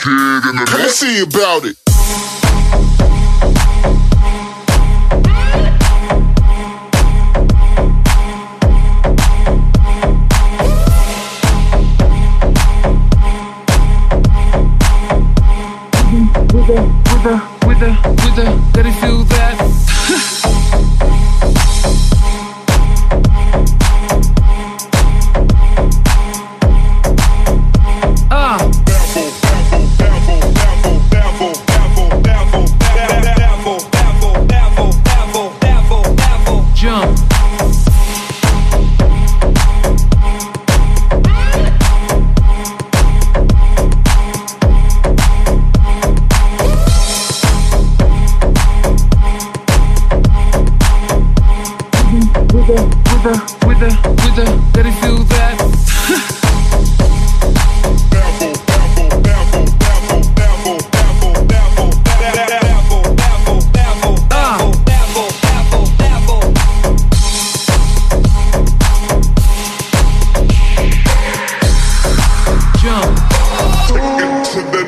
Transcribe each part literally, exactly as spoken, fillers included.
kid in the Let me see about it. With a, with a, with a, with a, let it feel that. With a, with a, let it feel that. Jump. Take it to the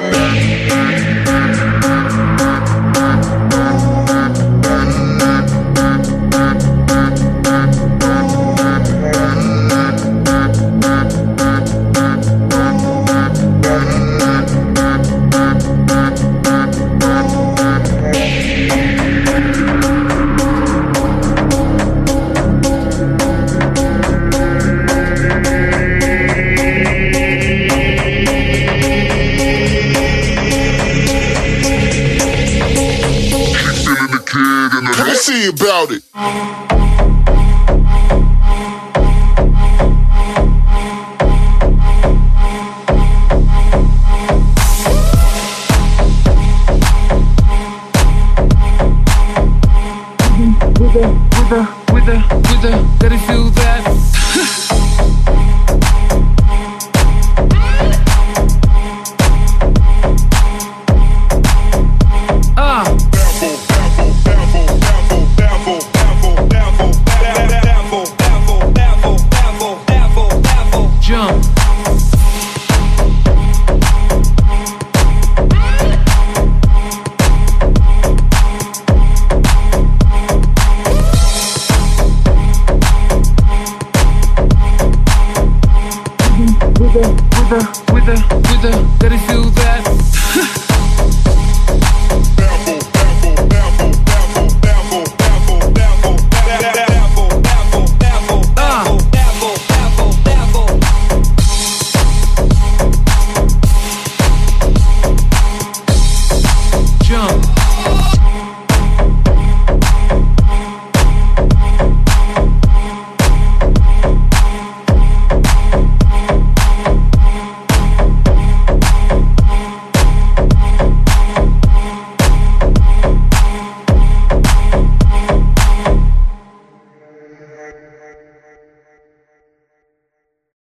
Let me see about it. With a, with a, with a, with a, let it feel that. Jump. With a, with a, with a, with a, let it feel that.